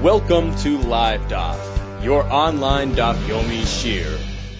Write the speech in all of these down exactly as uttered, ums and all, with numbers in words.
Welcome to Live Daf, your online Daf Yomi Shir.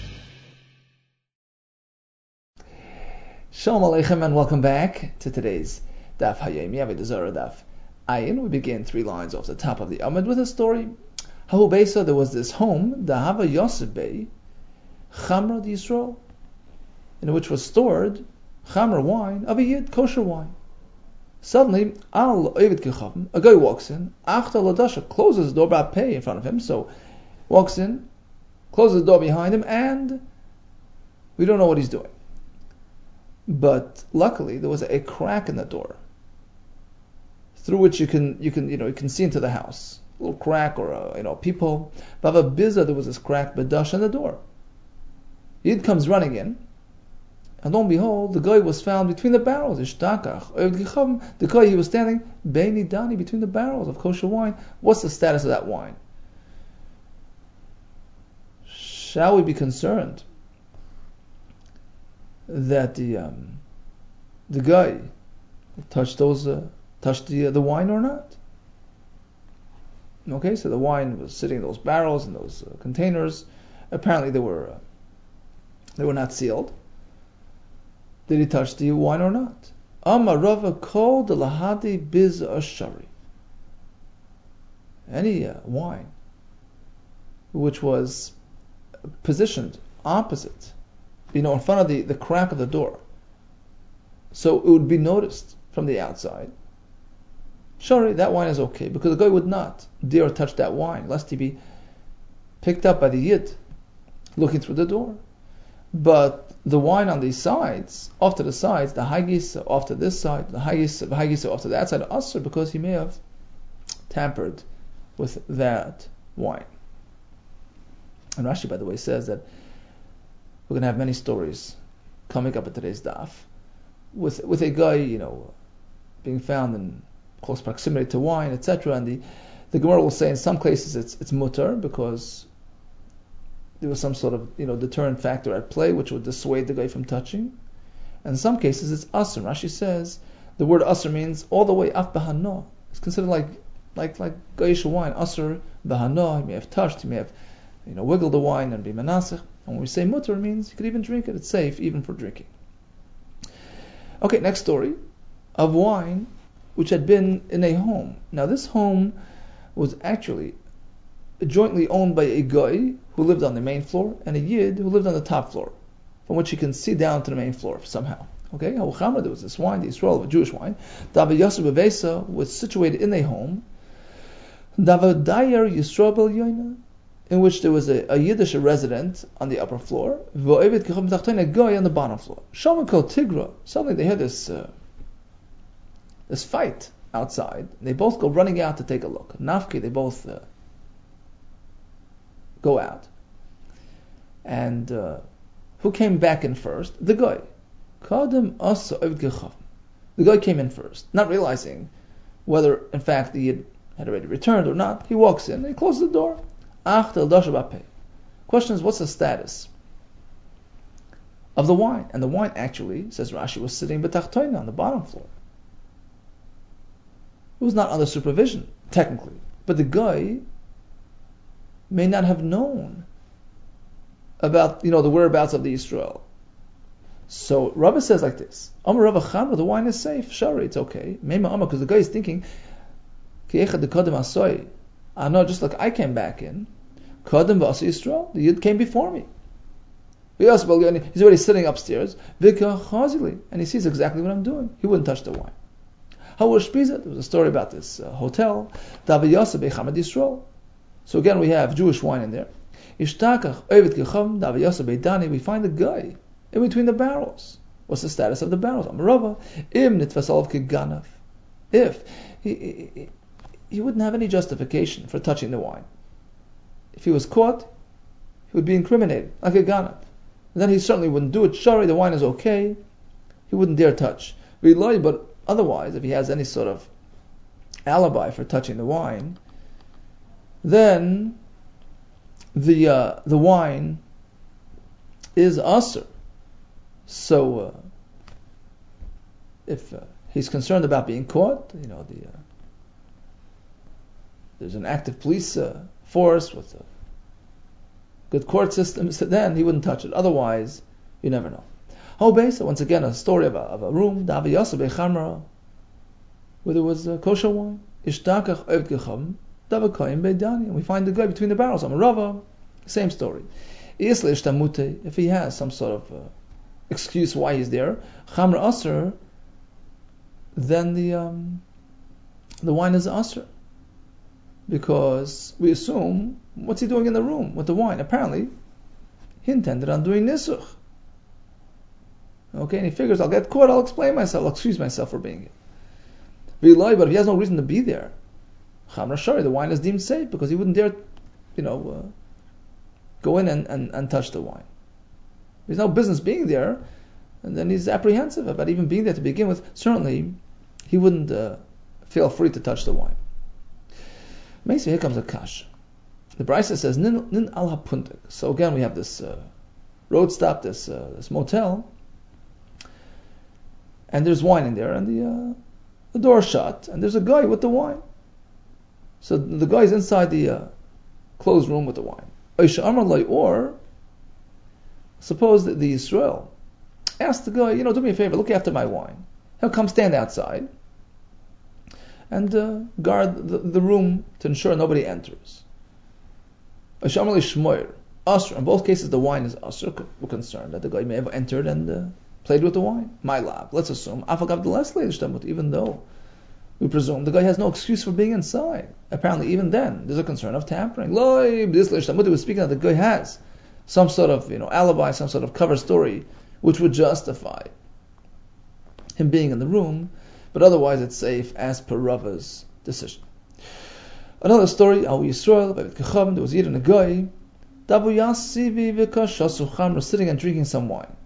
Shalom Aleichem and welcome back to today's Daf Hayomi Avodah Zarah Daf Ayin. We begin three lines off the top of the Amud with a story. Hahu Beisa, there was this home, the Hava Yosef Bey, Chamra Yisrael, in which was stored Chamra wine of a Yid, kosher wine. Suddenly, Al Ovid Kechavim, a guy walks in, Achta Ladasha closes the door by pay in front of him, so walks in, closes the door behind him, and we don't know what he's doing. But luckily, there was a crack in the door, through which you can you can you know you can see into the house, a little crack or a you know peephole. Bava Biza, there was this crack, Badash in the door. Yid comes running in. And lo and behold, the guy was found between the barrels. Ishtakach. The guy, he was standing beini dani, between the barrels of kosher wine. What's the status of that wine? Shall we be concerned that the um, the guy touched those uh, touched the uh, the wine or not? Okay, so the wine was sitting in those barrels and those uh, containers. Apparently, they were uh, they were not sealed. Did he touch the wine or not? Amar Rava called the lahadi biz ashari. Any uh, wine which was positioned opposite, you know, in front of the, the crack of the door, so it would be noticed from the outside. Shari, that wine is okay, because the guy would not dare touch that wine, lest he be picked up by the yid looking through the door. But the wine on these sides, off to the sides, the haggis off to this side, the haggis, the haggis off to that side, asr, because he may have tampered with that wine. And Rashi, by the way, says that we're going to have many stories coming up at today's daf with with a guy, you know, being found in close proximity to wine, et cetera. And the the Gemara will say in some cases it's it's mutar because there was some sort of, you know, deterrent factor at play which would dissuade the guy from touching. And in some cases it's asr. Rashi says the word asr means all the way af bahano. It's considered like like like goyish wine. Asr bahano. He may have touched. He may have, you know, wiggled the wine and be manasich. And when we say mutar, it means you could even drink it. It's safe even for drinking. Okay, next story of wine which had been in a home. Now this home was actually jointly owned by a guy who lived on the main floor and a yid who lived on the top floor, from which he can see down to the main floor somehow. Okay, there was this wine, the Israel, a Jewish wine. David Yosef Bevesa was situated in a home. David Dayer Yisrael Bel Yoina, in which there was a, a Yiddish resident on the upper floor, a guy on the bottom floor. Shaman called Tigra. Suddenly they hear this uh, this fight outside. They both go running out to take a look. Nafki, they both uh, go out. And uh, who came back in first? The guy. The guy came in first, not realizing whether in fact the Yid had already returned or not. He walks in and he closes the door. Question is, what's the status of the wine? And the wine actually, says Rashi, was sitting betachtoina, on the bottom floor. It was not under supervision, technically. But the guy may not have known about, you know, the whereabouts of the Israel. So Rabbi says like this: Amar Rabbi Chamra, the wine is safe. Shari, it's okay. Meima Amar, because the guy is thinking, I know, just like I came back in. Kadam v'asa Yisrael, the Yid came before me. He's already sitting upstairs. And he sees exactly what I'm doing. He wouldn't touch the wine. There was a story about this uh, hotel. So again, we have Jewish wine in there. We find the guy in between the barrels. What's the status of the barrels? If he, he, he wouldn't have any justification for touching the wine. If he was caught, he would be incriminated, like a ganav. And then he certainly wouldn't do it. Shari, the wine is okay. He wouldn't dare touch. But otherwise, if he has any sort of alibi for touching the wine, then the uh, the wine is asr. So uh, if uh, he's concerned about being caught, you know, the uh, there's an active police uh, force with a good court system, so then he wouldn't touch it. Otherwise, you never know. Hobesa, once again, a story of a, of a room, where there was uh, kosher wine. And we find the guy between the barrels. Amarava, same story. If he has some sort of uh, excuse why he's there, Chamra Asr, then the um, the wine is Asr. Because we assume, what's he doing in the room with the wine? Apparently, he intended on doing Nisuch. Okay, and he figures, I'll get caught, I'll explain myself, I'll excuse myself for being here. But if he has no reason to be there, Chamra Shari, the wine is deemed safe, because he wouldn't dare, you know, uh, go in and, and, and touch the wine. There's no business being there, and then he's apprehensive about even being there to begin with. Certainly, he wouldn't uh, feel free to touch the wine. Maybe here comes a kash. The Brisa says, Nin, nin al hapuntik. So again, we have this uh, road stop, this uh, this motel, and there's wine in there, and the uh, the door's shut, and there's a guy with the wine. So the guy's inside the uh, closed room with the wine. Or suppose that the Israel asked the guy, you know, do me a favor, look after my wine. He'll come stand outside and uh, guard the, the room to ensure nobody enters. In both cases, the wine is asr. We're concerned that the guy may have entered and uh, played with the wine. My lab. Let's assume, even though we presume the guy has no excuse for being inside. Apparently, even then, there's a concern of tampering. This was speaking that the guy has some sort of, you know, alibi, some sort of cover story, which would justify him being in the room, but otherwise it's safe as per Rava's decision. Another story, Al Yisrael, there was Yid and a guy, sitting and drinking some wine.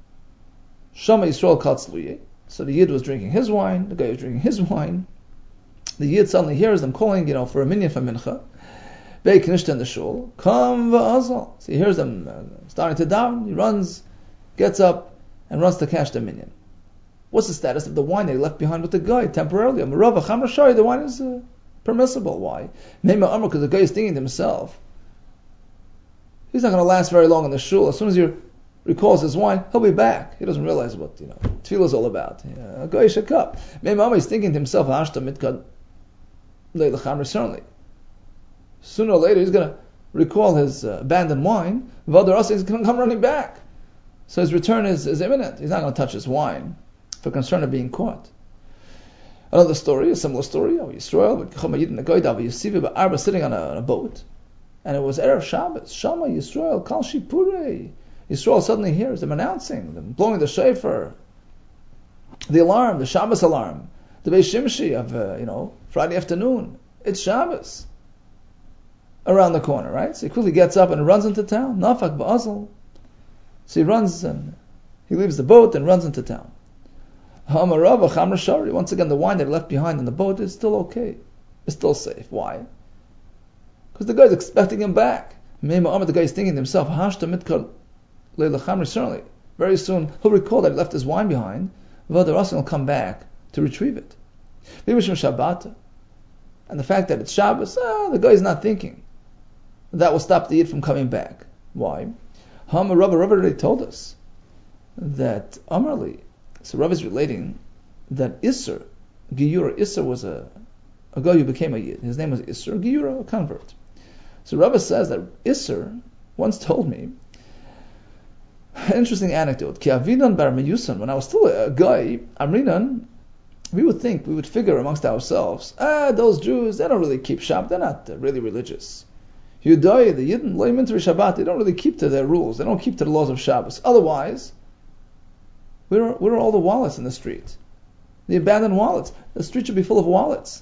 Shama Yisrael Katzluye. So the Yid was drinking his wine, the guy was drinking his wine. The Yid suddenly hears them calling, you know, for a minyan for mincha. Bei knisht in the shul, come v'azal. So he hears them uh, starting to daven. He runs, gets up, and runs to catch the minyan. What's the status of the wine that he left behind with the guy temporarily? Amarava chamra shari, the wine is uh, permissible. Why? Meima amr, because the guy is thinking to himself, he's not going to last very long in the shul. As soon as he recalls his wine, he'll be back. He doesn't realize what, you know, tefillah is all about. A guy shakap. Meima amr is thinking to himself, hashta mitkad leila chamra, certainly. Sooner or later, he's going to recall his uh, abandoned wine. V'adar asa, he's going to come running back. So his return is, is imminent. He's not going to touch his wine for concern of being caught. Another story, a similar story, of Yisrael, sitting on a, on a boat, and it was Erev Shabbos. Shama Yisrael, Kal Shipurei. Yisrael suddenly hears them announcing, them blowing the shofar, the alarm, the Shabbos alarm, the Beis Shimshi of, uh, you know, Friday afternoon. It's Shabbos. Around the corner, right? So he quickly gets up and runs into town. Nafak ba'azal. So he runs and he leaves the boat and runs into town. Hamarava chamra shari. Once again, the wine that he left behind in the boat is still okay. It's still safe. Why? Because the guy's expecting him back. The guy is thinking to himself, Hashta mitkar leila chamra, certainly. Very soon, he'll recall that he left his wine behind. V'adar asa will come back to retrieve it. Maybe Shabbat. And the fact that it's Shabbos, ah, the guy's not thinking. That will stop the Yid from coming back. Why? Hama Rabba Rabba already told us that Amarli. So Rabba is relating that Isser, Giyura, Isser was a, a guy who became a Yid. His name was Isser, Giyura, a convert. So Rabba says that Isser once told me an interesting anecdote. Ki Avinan bar Meyusan, when I was still a guy, Amrinan, we would think, we would figure amongst ourselves, ah, those Jews, they don't really keep Shabbat, they're not uh, really religious. Yudai, the Yidden, Loim into Shabbat, they don't really keep to their rules, they don't keep to the laws of Shabbos. Otherwise, where are, where are all the wallets in the street? The abandoned wallets. The street should be full of wallets.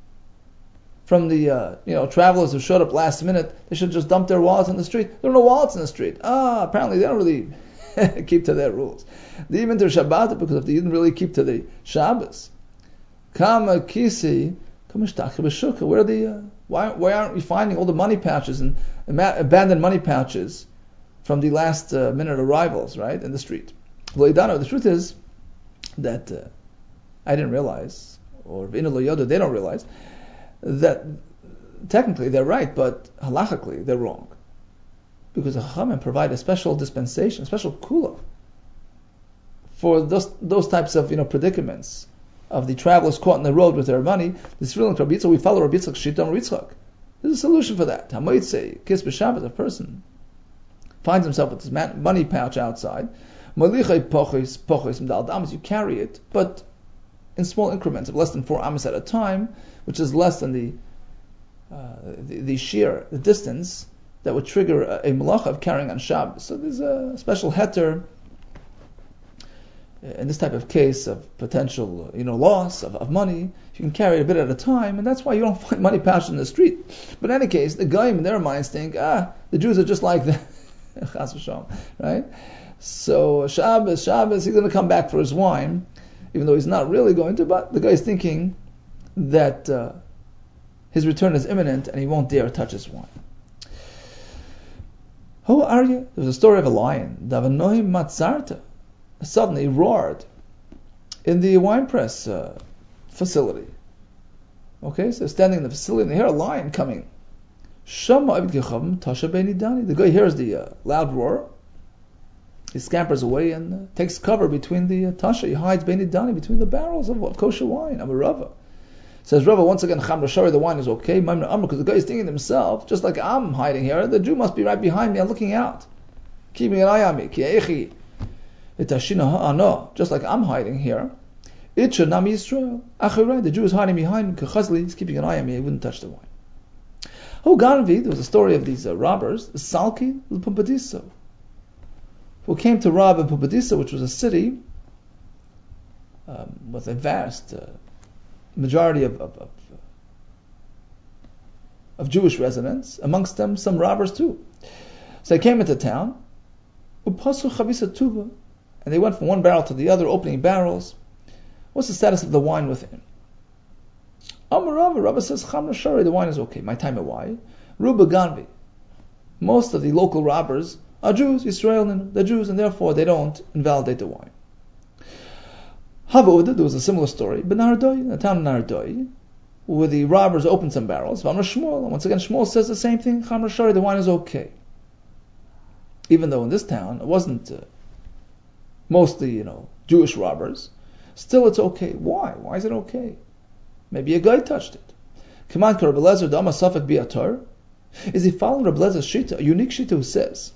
From the uh, you know travelers who showed up last minute, they should just dump their wallets in the street. There are no wallets in the street. Ah, apparently they don't really keep to their rules. They even to Shabbat because if they didn't really keep to the Shabbos. Kama kisi, kama shtachir b'shukah. Where are the uh, why why aren't we finding all the money pouches and abandoned money pouches from the last uh, minute arrivals, right, in the street? The truth is that uh, I didn't realize, or V'inu lo yoda, they don't realize, that technically they're right, but halachically they're wrong. Because the Chachamim provide a special dispensation, a special kula for those those types of you know predicaments of the travelers caught on the road with their money. This ruling Rabbi Yitzchak, we follow Rabbi Yitzchak Shita Rabbi Yitzchak. There's a solution for that. Hamoitze Kis b'Shabbat, a person finds himself with his money pouch outside. Malichai pochis pochis m'dal damas, you carry it, but in small increments of less than four amas at a time, which is less than the uh, the, the sheer, the distance that would trigger a, a malacha of carrying on Shabbos. So there's a special heter in this type of case of potential, you know, loss of, of money. You can carry it a bit at a time, and that's why you don't find money pouches in the street. But in any case, the goyim in their minds think, ah, the Jews are just like that, Chas v'shalom, right? So Shabbos, Shabbos, he's going to come back for his wine, even though he's not really going to. But the guy is thinking that uh, his return is imminent, and he won't dare touch his wine. Who are you? There's a story of a lion. Davanohi matzarta. Suddenly roared in the wine press uh, facility. Okay, so standing in the facility, and they hear a lion coming. The guy hears the uh, loud roar. He scampers away and uh, takes cover between the uh, tasha. He hides beini dani, between the barrels of what? Kosher wine. I'm a Rava. Says Rava, once again, Cham Rashari, the wine is okay. Because the guy is thinking to himself, just like I'm hiding here, the Jew must be right behind me and looking out, keeping an eye on me. Just like I'm hiding here. Itcha Israel. The Jew is hiding behind me. He's keeping an eye on me. He wouldn't touch the wine. Oh, Ganvi, there was a story of these uh, robbers, Salki Pumbedisa, who came to rob in Pumbedisa, which was a city um, with a vast uh, majority of, of, of, of Jewish residents, amongst them some robbers too. So they came into town, Upasu Chavisa Tuva, and they went from one barrel to the other, opening barrels. What's the status of the wine within? Amar Rava, Rava says, Chamra Shari, the wine is okay. My time why? Ruba Ganvi. Most of the local robbers are Jews, Israel, they're Jews, and therefore they don't invalidate the wine. Havauda, there was a similar story, but Nahardoi, in the town of Nahardoi, where the robbers opened some barrels. Vamra Shmuel, and once again Shmuel says the same thing, Chamra Shari, the wine is okay. Even though in this town it wasn't uh, mostly, you know, Jewish robbers, still it's okay. Why? Why is it okay? Maybe a guy touched it. Command Rabbi Lezer Dama Safek Biatar. Is he following Rabbi Lezer's shita, a unique shita who says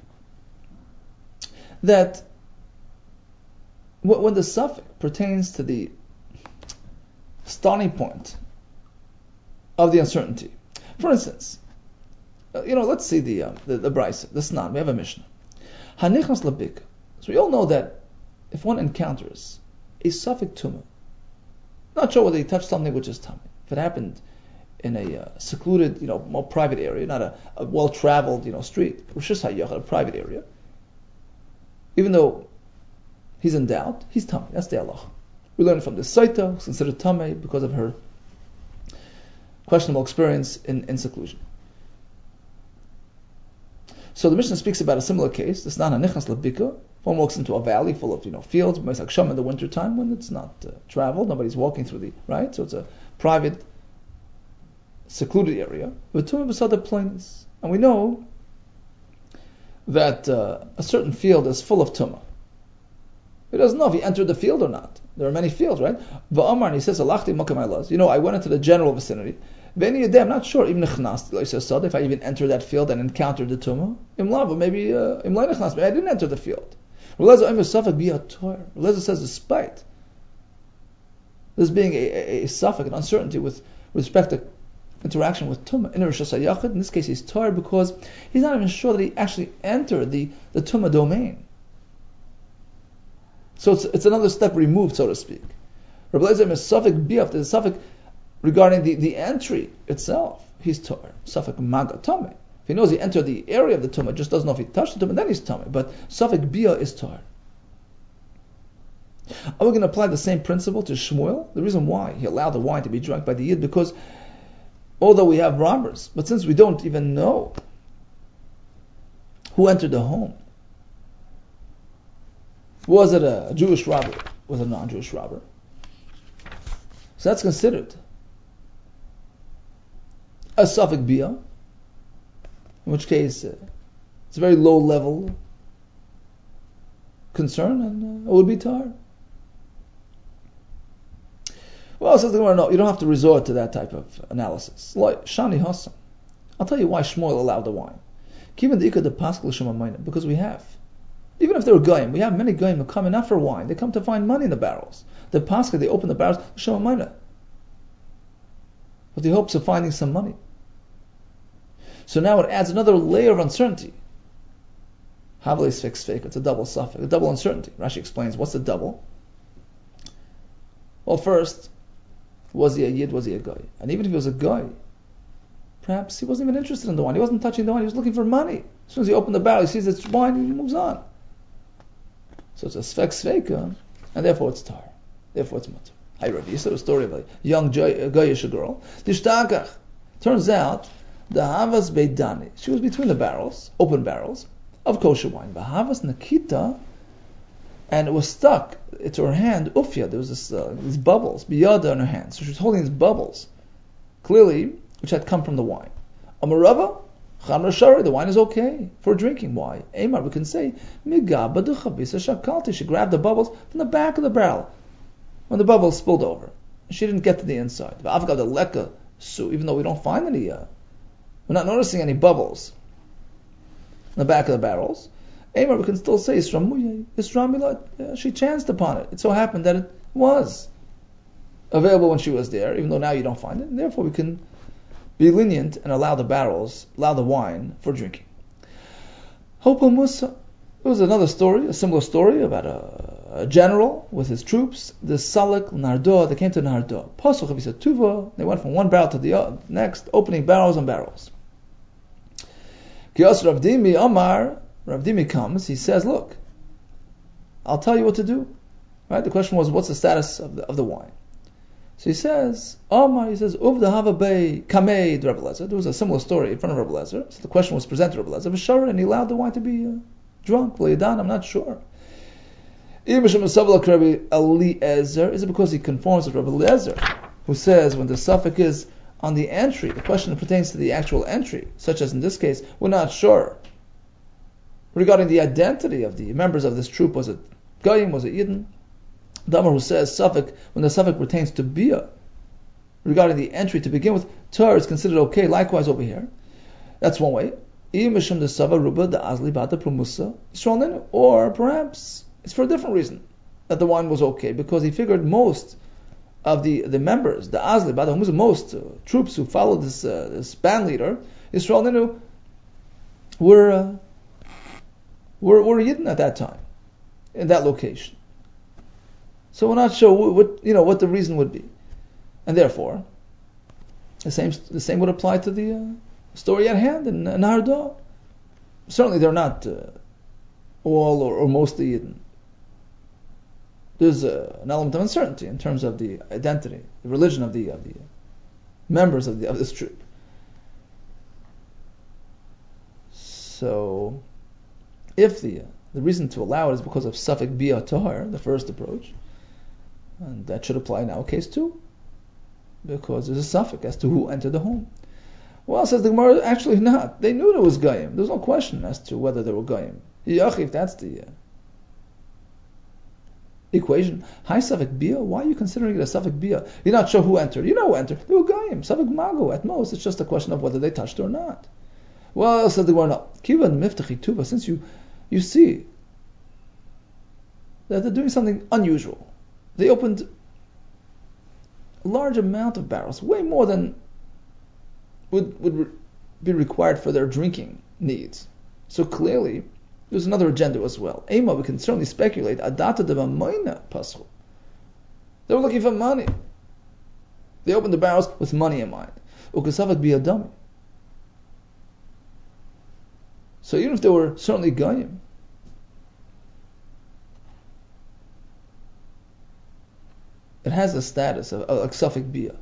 that when the Safek pertains to the starting point of the uncertainty. For instance, you know, let's see the uh, the, the Brisa, the Snan. We have a Mishnah. Hanichas labik. So we all know that if one encounters a Safek tumah, not sure whether he touched something which is tummy. If it happened in a uh, secluded, you know, more private area, not a, a well-traveled, you know, street, a private area. Even though he's in doubt, he's tummy. That's the Allah. We learn from the Saita, who's considered tummy because of her questionable experience in, in seclusion. So the Mishnah speaks about a similar case. This nana nichnas labika. One walks into a valley full of, you know, fields, like Sham in the winter time when it's not uh, traveled, nobody's walking through the right. So it's a private, secluded area. V'tumah b'sada plainis, and we know that uh, a certain field is full of tumah. He doesn't know if he entered the field or not. There are many fields, right? V'amar, and he says, "Alachti makam. You know, I went into the general vicinity. V'eni yedeh, I'm not sure. Even nechnasti, if I even entered that field and encountered the tumah, imlav, maybe imlay nechnasti. Maybe I didn't enter the field." Relezer says, despite this being a, a, a suffix, an uncertainty with respect to interaction with tumah, in Rosh Hashanah, in this case he's tired because he's not even sure that he actually entered the, the tumah domain. So it's, it's another step removed, so to speak. Rabbi Lezer is suffix biaf, there's a suffix regarding the, the entry itself. He's tired. Suffix maga tumah. If he knows he entered the area of the tumah, just doesn't know if he touched the tumah, then he's tumah. But suffix bia is tar. Are we going to apply the same principle to Shmuel? The reason why he allowed the wine to be drunk by the Yid, because although we have robbers, but since we don't even know who entered the home, was it a Jewish robber? Was it a non-Jewish robber? So that's considered a Safek Bia, in which case uh, it's a very low level concern, and uh, it would be tar. Well, says the Gemara, no, you don't have to resort to that type of analysis. Like Shani Hasan, I'll tell you why Shmuel allowed the wine. Given the ikad the pascal shemamayna, because we have, even if they were goyim, we have many goyim who come in not for wine; they come to find money in the barrels. The pascal, they open the barrels shemamayna, with the hopes of finding some money. So now it adds another layer of uncertainty. Havli sfik sfik, it's a double suffix, a double uncertainty. Rashi explains what's the double. Well, first, was he a yid? Was he a guy? And even if he was a guy, perhaps he wasn't even interested in the wine. He wasn't touching the wine. He was looking for money. As soon as he opened the barrel, he sees it's wine, and he moves on. So it's a sfek sveika, and therefore it's tar. Therefore it's mutter. Hi, Rabbi. You said a story of a young Goyish girl. Dishtakach. Turns out the havas beidani. She was between the barrels, open barrels of kosher wine. The havas nakita, and it was stuck to her hand. Ufya. There was this, uh, these bubbles biyada in her hand. So she was holding these bubbles, clearly, which had come from the wine. Amarava. The wine is okay for drinking. Why? Amar, we can say, she grabbed the bubbles from the back of the barrel when the bubbles spilled over. She didn't get to the inside. Even though we don't find any, uh, we're not noticing any bubbles in the back of the barrels. Amar, we can still say, she chanced upon it. It so happened that it was available when she was there, even though now you don't find it. And therefore we can be lenient and allow the barrels, allow the wine for drinking. Hopa Musa. It was another story, a similar story about a, a general with his troops. The Salak Nardo, they came to Nardo. Pasuk Tuva. They went from one barrel to the other, next, opening barrels and barrels. Kios Ravdimi Amar. Ravdimi comes. He says, "Look, I'll tell you what to do." Right? The question was, what's the status of the of the wine? So he says, Omar, he says, Uvda Hava Bey Kameid Rebbe Lezer. There was a similar story in front of Rebbe Lezer. So the question was presented to Rebbe Lezer, V'shara, and he allowed the wine to be uh, drunk. L'yadan, I'm not sure. Is it because he conforms with Rebbe Lezer, who says when the suffix is on the entry, the question pertains to the actual entry, such as in this case, we're not sure regarding the identity of the members of this troop. Was it Goyim? Was it Yidden? Damar, who says suffix, when the suffix pertains to bia, regarding the entry to begin with, tar is considered okay. Likewise over here, that's one way. Or perhaps it's for a different reason that the wine was okay, because he figured most of the, the members, the Azli, Bada, most uh, troops who followed this uh, this band leader, Yisrael Ninu, were uh, were were Yidden at that time, in that location. So we're not sure what, what you know what the reason would be, and therefore, the same the same would apply to the uh, story at hand in uh, Nahar. Certainly, they're not uh, all or, or mostly Yidden. There's uh, an element of uncertainty in terms of the identity, the religion of the of the members of the of this troop. So, if the uh, the reason to allow it is because of suffix bia tahar, the first approach, and that should apply in our case too, because there's a suffix as to who entered the home. Well, says the Gemara, actually not. They knew there was Goyim. There's no question as to whether there were Goyim. If that's the uh, equation. High suffix bia, why are you considering it a suffix bia? You're not sure who entered. You know who entered. They were Goyim. Suffix mago at most. It's just a question of whether they touched or not. Well, says the Gemara, no. Kiva miftachi tuva, since you, you see that they're doing something unusual. They opened a large amount of barrels, way more than would would re- be required for their drinking needs. So clearly, there's another agenda as well. Ema, we can certainly speculate. Adata de mamayna paschu. They were looking for money. They opened the barrels with money in mind. Ukasavak biyadami. So even if they were certainly goyim, it has the status of a like suffix bia.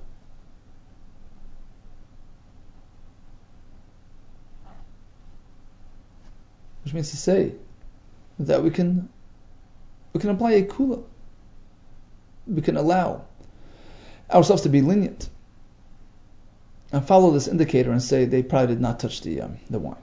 Which means to say that we can we can apply a kula. We can allow ourselves to be lenient and follow this indicator and say they probably did not touch the um, the wine.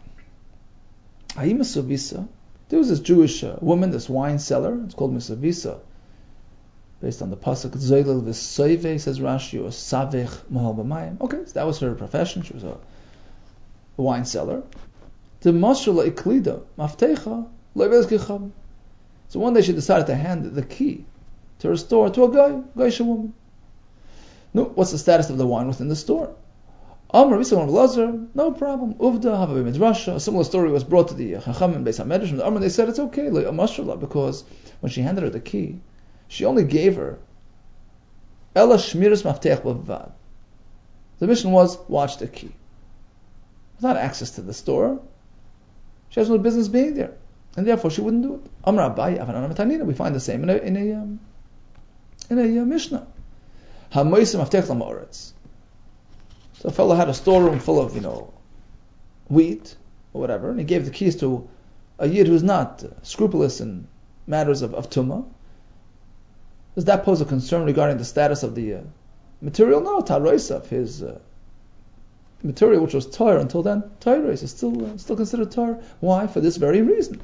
There was this Jewish uh, woman, this wine seller. It's called Misavisa, based on the pasuk Zoylel v'Soive, says Rashi, or Savech Mahal B'Mayim. Okay, so that was her profession. She was a, a wine seller. The Mashra Iklida Maftecha Le'Vezkicham. So one day she decided to hand the key to her store to a guy, Geisha woman. No, what's the status of the wine within the store? Amr Rabbi of Lazar, no problem. Uvda Havav Midrasha. A similar story was brought to the Chacham and Beis HaMedrash from the Amr. They said it's okay, like a mashallah, because when she handed her the key, she only gave her Ella Shmiras Mafteach Bavad. The mission was watch the key. Without access to the store, she has no business being there, and therefore she wouldn't do it. Amr Abaye Avanan Matanina. We find the same in a in a um, in a uh, Mishnah. Hamoisim Mafteach Lamaretz. So a fellow had a storeroom full of, you know, wheat or whatever, and he gave the keys to a yid who's not uh, scrupulous in matters of, of tumah. Does that pose a concern regarding the status of the uh, material? No, taroisav, his uh, material, which was tar until then, tarois is still uh, still considered tar. Why? For this very reason.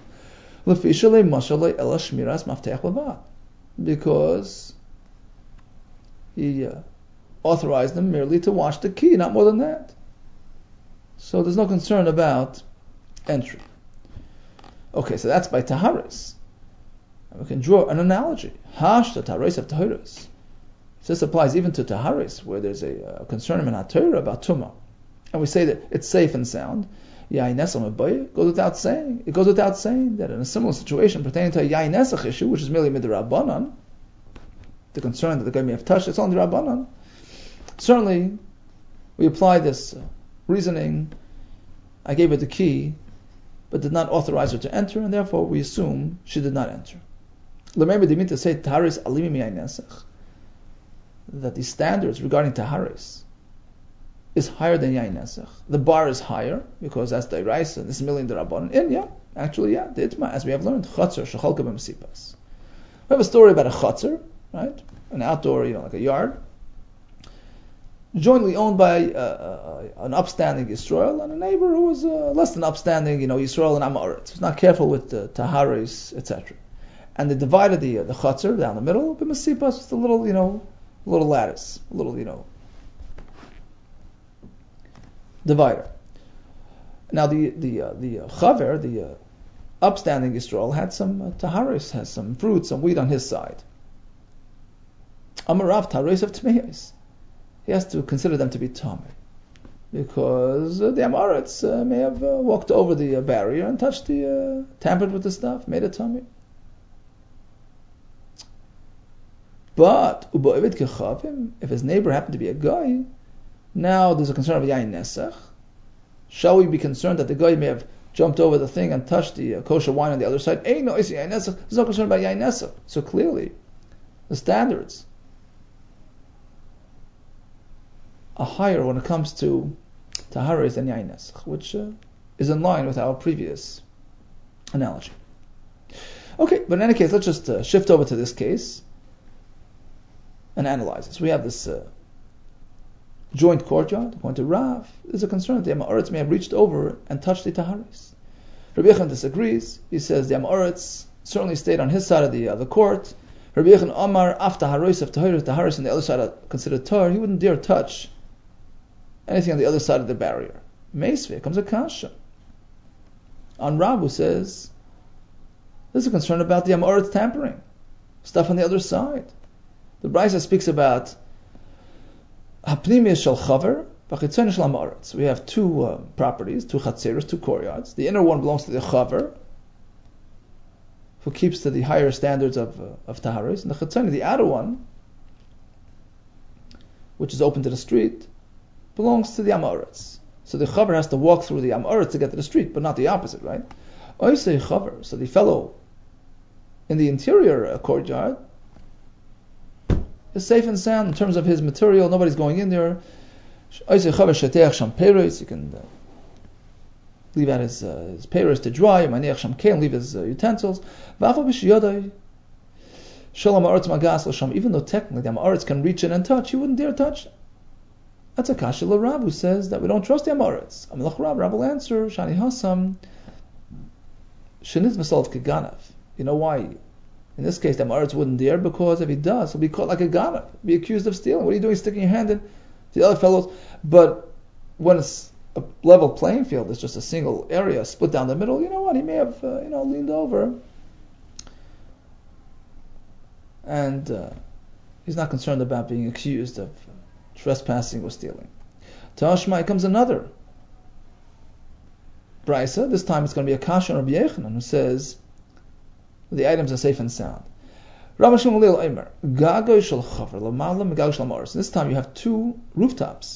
Because he uh, authorized them merely to watch the key, not more than that. So there's no concern about entry. Okay, so that's by Taharis. And we can draw an analogy. Hash the Taharis of Taharis. This applies even to Taharis, where there's a, a concern in Torah about Tumah. And we say that it's safe and sound. Yain Nesach goes without saying. It goes without saying that in a similar situation pertaining to a Yain Nesach issue, which is merely midrabanan, the concern that the guy may have touched, it's only Rabbanan. Certainly, we apply this uh, reasoning. I gave her the key, but did not authorize her to enter, and therefore we assume she did not enter. Remember, they mean to say Taharis alimi mi'ayin nesach, that the standards regarding Taharis is higher than Yain Nesach. The bar is higher because that's the Iraisa, this million Darabanan. And yeah, actually, yeah, the Itma, as we have learned, Chatzar shechalka b'mesipas. We have a story about a Chatzar, right? An outdoor, you know, like a yard, jointly owned by uh, uh, an upstanding Yisrael and a neighbor who was uh, less than upstanding, you know, Yisrael and Amaretz. He was not careful with the Taharis, et cetera. And they divided the uh, the Chatzar down the middle, but Mesipas with a little, you know, a little lattice, a little, you know, divider. Now the the uh, the uh, Chaver, the uh, upstanding Yisrael, had some uh, Taharis, has some fruit, some wheat on his side. Amarav Taharis of Tmeis. He has to consider them to be Tamei, because uh, the Amaretz uh, may have uh, walked over the uh, barrier and touched the, uh, tampered with the stuff, made it Tamei. But if his neighbor happened to be a guy, now there's a concern of Yain Nesach. Shall we be concerned that the guy may have jumped over the thing and touched the uh, kosher wine on the other side? Hey, no, it's Yain Nesach. There's no concern about Yain Nesach. So clearly, the standards are higher when it comes to Taharis than Yain Nesach, which uh, is in line with our previous analogy. Okay, but in any case, let's just uh, shift over to this case and analyze this. We have this uh, joint courtyard. According to Rav, there's a concern that the Amaretz may have reached over and touched the Taharis. Rabbi Yechon disagrees. He says the Amaretz certainly stayed on his side of the uh, the court. Rabbi Yechon Amar af Taharis of Taharis, Taharis on the other side are considered tar. He wouldn't dare touch anything on the other side of the barrier. Meisve comes a kasha on Rav, who says there's a concern about the Amaretz tampering, stuff on the other side. The Brisa speaks about hapnimiyah shel chaver v'chitzonius shel Amaretz. We have two uh, properties, two chatzeros, two courtyards. The inner one belongs to the chaver, who keeps to the higher standards of uh, of taharis, and the chitzoni, the outer one, which is open to the street, belongs to the Amaretz. So the chaver has to walk through the Amaretz to get to the street, but not the opposite, right? Oisei chaver. So the fellow in the interior uh, courtyard is safe and sound in terms of his material. Nobody's going in there. You can uh, leave out his, uh, his peiros to dry, leave his uh, utensils. Even though technically the Amaretz can reach in and touch, he wouldn't dare touch it. That's a kasha l'Rab who says that we don't trust the Amoritz. Amalach Rab, Rab will answer, Shani Hasam, Shenit Masalv Keganav. You know why? In this case, the Amoritz wouldn't dare, because if he does, he'll be caught like a Ganav, be accused of stealing. What are you doing sticking your hand in the other fellows? But when it's a level playing field, it's just a single area split down the middle, you know what? He may have, uh, you know, leaned over. And uh, he's not concerned about being accused of trespassing or stealing. Tashma comes another brisa. This time it's going to be a kasha on Rabbi Yechanan, who says the items are safe and sound. Rabbi Shimon Gamliel Omer, Gago shel chaver l'malam gago shel amoros. This time you have two rooftops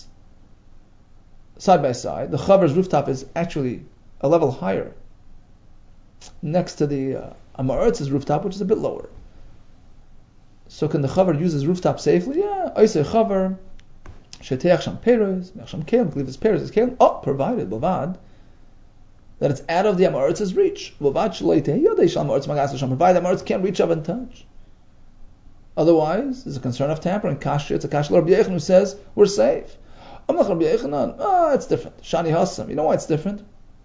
side by side. The chaver's rooftop is actually a level higher, next to the uh, amoritz's rooftop, which is a bit lower. So can the chaver use his rooftop safely? Yeah. Oisei chaver sheteach sham peros, meach sham kelim, leave his peros, his kelim. Oh, provided bavad that it's out of the amoritz's reach. Bavad shleitei yodei shal amoritz magas sham. Provided the amoritz can't reach up and touch. Otherwise, there's a concern of tampering. Kasha, it's a kasha Rabbi Yechanan who says we're safe. Amlach Rabbi Yechanan, ah, it's different. Shani Hasam. You know why it's different?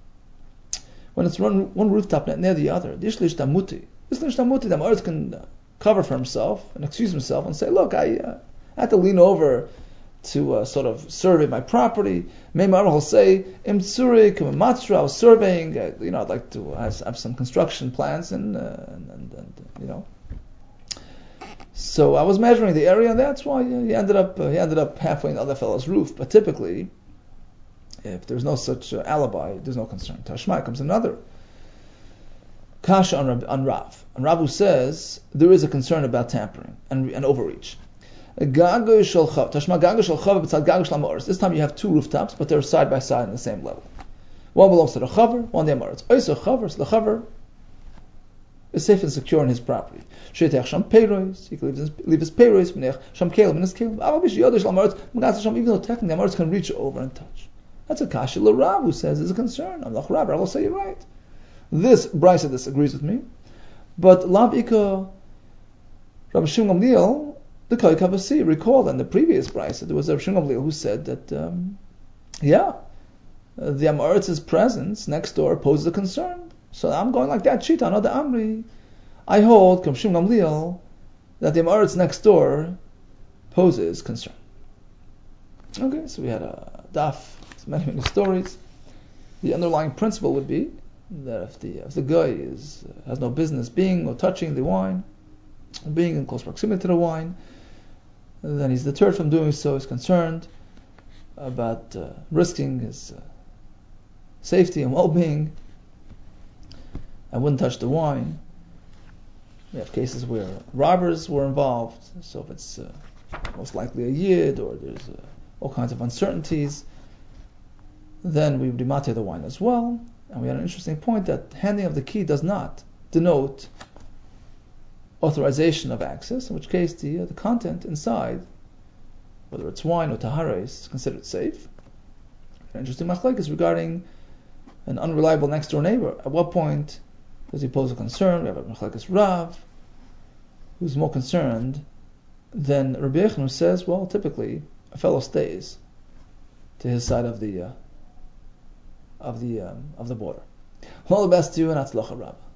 When it's one one rooftop near the other, dishlish damuti. Dishlish damuti, the amoritz can uh, cover for himself and excuse himself and say, look, I uh, had to lean over to uh, sort of survey my property. Meimar will say, Im Tzurik, Im Matzra, I was surveying, uh, you know, I'd like to have, have some construction plans and, uh, and, and, and, you know. So I was measuring the area, and that's why he ended up uh, he ended up halfway in the other fellow's roof. But typically, if there's no such uh, alibi, there's no concern. Tashma comes another kasha on Rav, on Rav. And Rav who says there is a concern about tampering and, and overreach. Gago shel chav. Tashma gago shel chav b'tzad gago shel amoritz. This time you have two rooftops, but they're side by side on the same level. One belongs to the chaver, one the amoritz. Oisei chaver, so the chaver is safe and secure in his property. Sheteach sham peiros, he can leave his, leave his peiros, menech sham kelim, in his kelim. Avabish yodesh l'amaritz, magas sham, even though technically the amoritz can reach over and touch. That's a kasha l'Rab who says there's a concern. I'm not Rab, I will say you're right. This brisa disagrees with me, but Lav Ika, Rabbi Shimon Gamliel, the Koi Kavasi, recall in the previous brisa there was a Rabbi Shimon Gamliel who said that, um, yeah, uh, the amoritz's presence next door poses a concern. So I'm going like that. Shita, another Amri. I hold, Rabbi Shimon Gamliel, that the amoritz next door poses concern. Okay, so we had a daf, many many stories. The underlying principle would be that if the if the guy is uh, has no business being or touching the wine, being in close proximity to the wine, then he's deterred from doing so. He's concerned about uh, risking his uh, safety and well-being. I wouldn't touch the wine. We have cases where robbers were involved, so if it's uh, most likely a yid or there's uh, all kinds of uncertainties, then we would demate the wine as well. And we had an interesting point that handing of the key does not denote authorization of access, in which case the uh, the content inside, whether it's wine or tahara, is considered safe. An interesting machlek is regarding an unreliable next door neighbor. At what point does he pose a concern? We have a machlekes Rav, who's more concerned than Rabbi Yechanan, who says, well, typically a fellow stays to his side of the uh, of the um, of the border. All the best to you, and Atzlacha Rabbah.